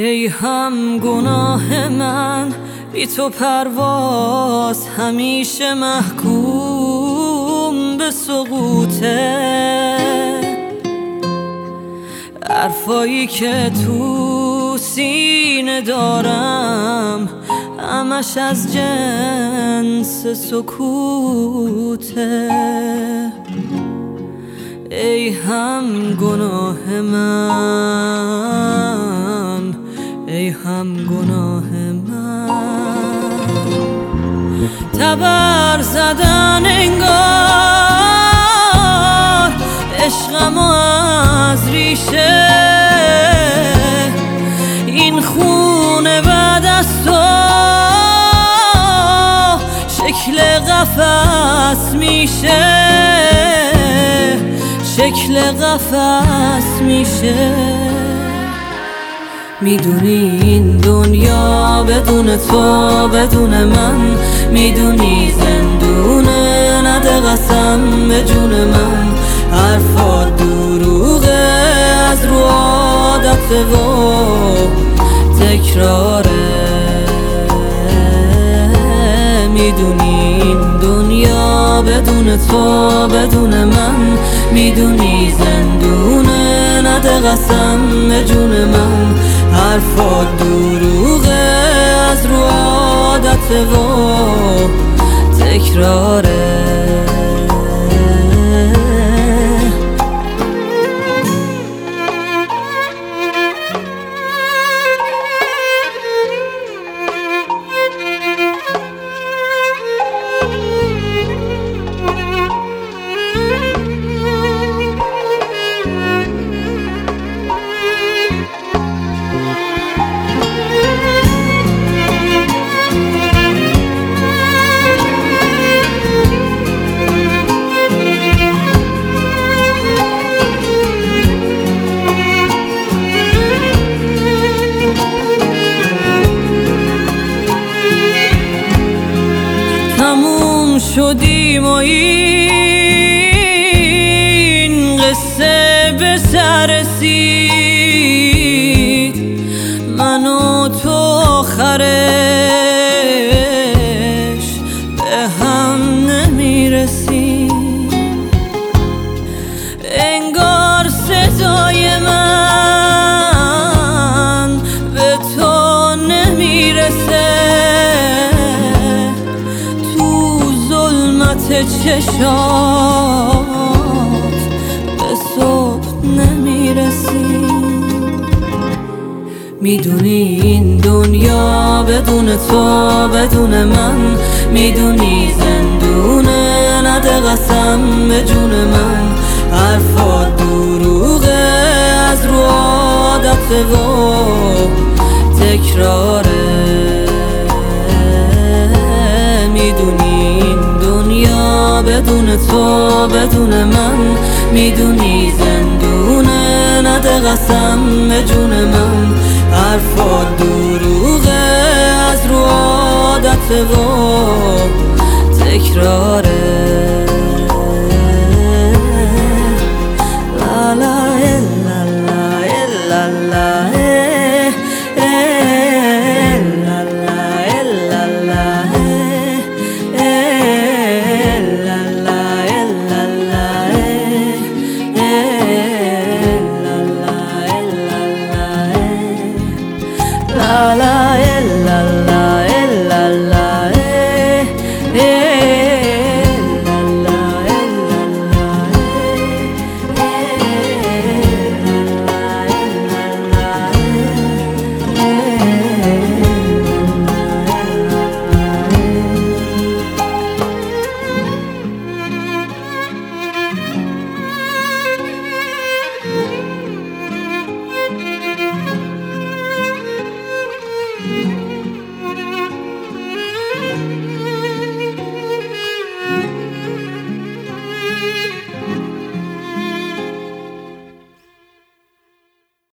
ای هم گناه من بی تو پرواز همیشه محکوم به سقوطه. حرفایی که تو سینه دارم همش از جنس سکوته. ای هم گناه من، ای هم گناه من، تبر زدن انگار عشقمو از ریشه. این خونه بعد از تو شکل قفس میشه، شکل قفس میشه. میدونی این دنیا بدون تو بدون من، میدونی زندونه نده قسم به جون من. حرفات دروغه از رو عادت و تکراره. میدونی این دنیا بدون تو بدون من، میدونی زندونه نده قسم به جون من. حرفات دروغه از رو عادت و تکراره. تموم شدیم و این قصه به سر رسید. من و تو آخرش به هم نمیرسیم. انگار صدای من به تو نمیرسه، چشات به صبح نمیرسی. میدونی این دنیا بدون تو بدون من، میدونی زندونه نده قسم به جون من. حرفات دروغه از رو عادت و تکراره. میدونی بدون تو بدون من، میدونی زندونه نده قسم به جون من. حرفات دروغه از رو عادت و تکراره.